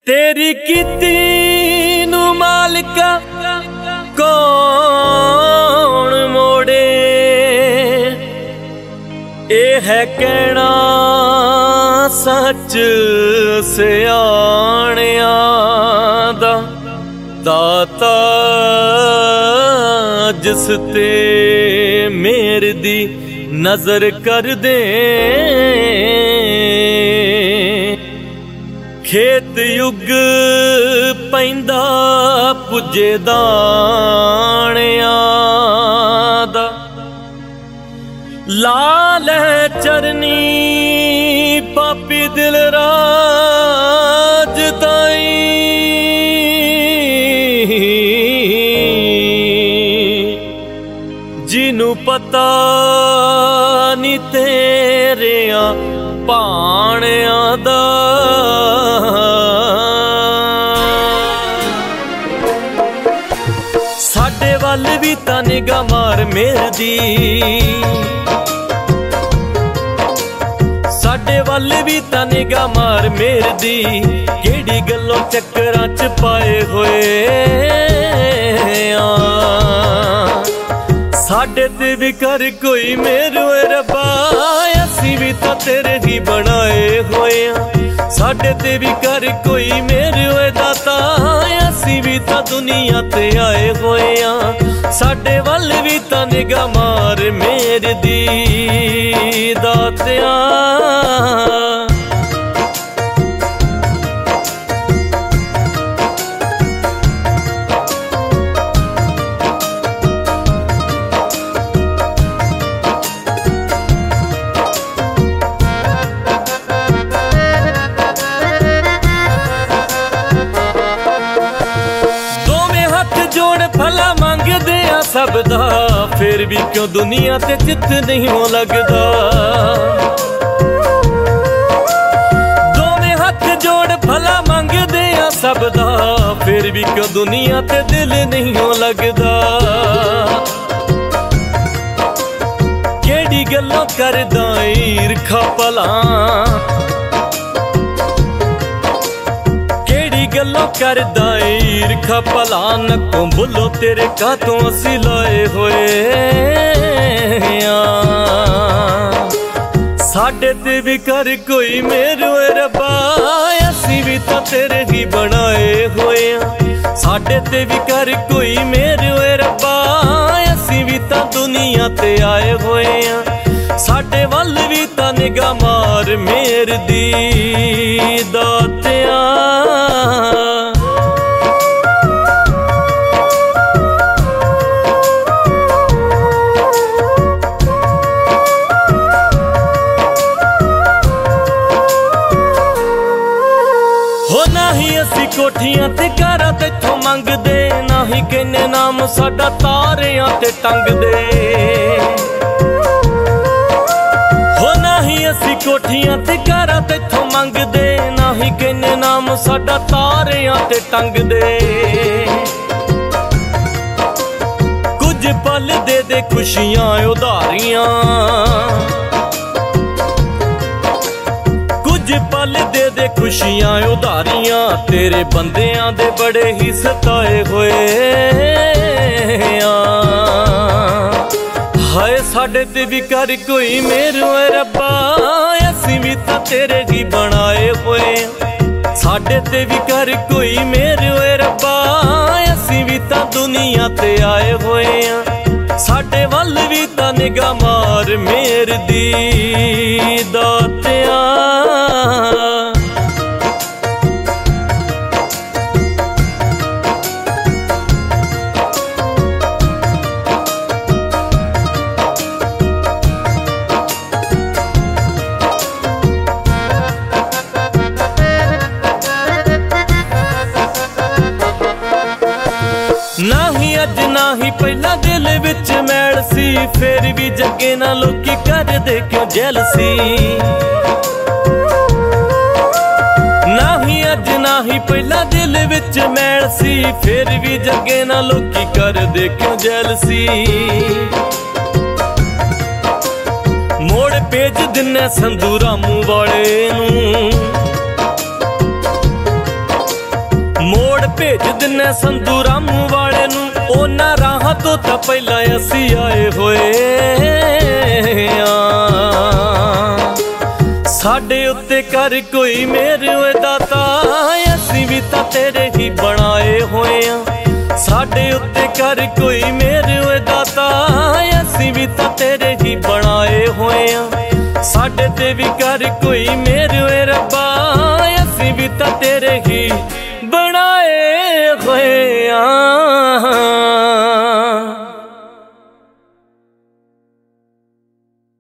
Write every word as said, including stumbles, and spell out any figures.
तेरी कीती नू मालिका कौन मोड़े, ए है कहना सच सियाणिया दा दाता जिस ते मेरे दी नजर कर दे। खेत युग पैंदा पुजे दाणिया दा लाल है चरनी पापी दिल राज ताई। जिनू पता नी तेरिया भाणिया दा साडे वल भी तां निगाह मार मेरे दी, साडे वल भी तां निगाह मार मेरे दी। केड़ी गल्लों चक्करां च पाए होए साडे ते भी कर कोई मेरे रब्बा, असी भी तां तेरे ही बनाए होए। साडे ते भी कर कोई मेरे दाता, असी भी तां दुनिया ते आए होए। साडे वल भी तां निगाह मार मेरे दी दातिया। भला मंगदे आ सब दा, फिर भी क्यों दुनिया ते चित नहीं हो लगदा। दोवें हथ जोड़ भला मंगदे आ सब दा, फिर भी क्यों दुनिया ते दिल नहीं हो लगदा। केड़ी गल्लों करदा ईरखा भला, गल्लों करदा ईरखा भला। नक्कों बुलो तेरे कातों असी लाए होए। साडे ते भी कर कोई मेरे रब्बा, असी भी तां तेरे ही बनाए होए। साडे ते भी कर कोई मेरे रब्बा, असी भी तां दुनिया ते आए होए। साडे वल भी तां निगाह मार मेरे दी दातिया। हो नाही असी कोठियां ते घरां तेथों मंगदे, नाही कहने नाम साडा तारियां ते टंगदे। हो नाही असी कोठियां ते घरां तेथों मंगदे, नाही कहने नाम साडा तारियां ते टंगदे। कुछ पल दे दे खुशियां उधारियां, पल दे दे खुशियां उधारियां। तेरे बंदियां दे बड़े ही सताए होए। हाय साडे ते भी कर कोई मेरे रब्बा, असी भी तां तेरे ही बनाए होए। साडे ते भी कर कोई मेरे रब्बा, असी भी तां दुनिया ते आए होए। साडे वल भी तां निगाह मार मेरे दी दातिया। नाही अज नाही पहला दिल विच मैल सी, फिर भी जगे ना लोकी करदे क्यों जेलसी। नाही अज नाही पहला दिल विच मैल सी, फिर भी जगे ना लोकी करदे क्यों जेलसी। मोड़ भेज दिने संधू रामू वाले नूं, भेज दिन्ने संधू रामू वाले नू, ओना राहां तो तां पहला असी आए होए साडे उत्ते कर कोई मेरे ओए दाता, असी भी तां तेरे ही बनाए होए आ। साडे उत्ते कर कोई मेरे ओए दाता, असी भी तां तेरे ही बनाए होए आ। साडे ते भी कर कोई मेरे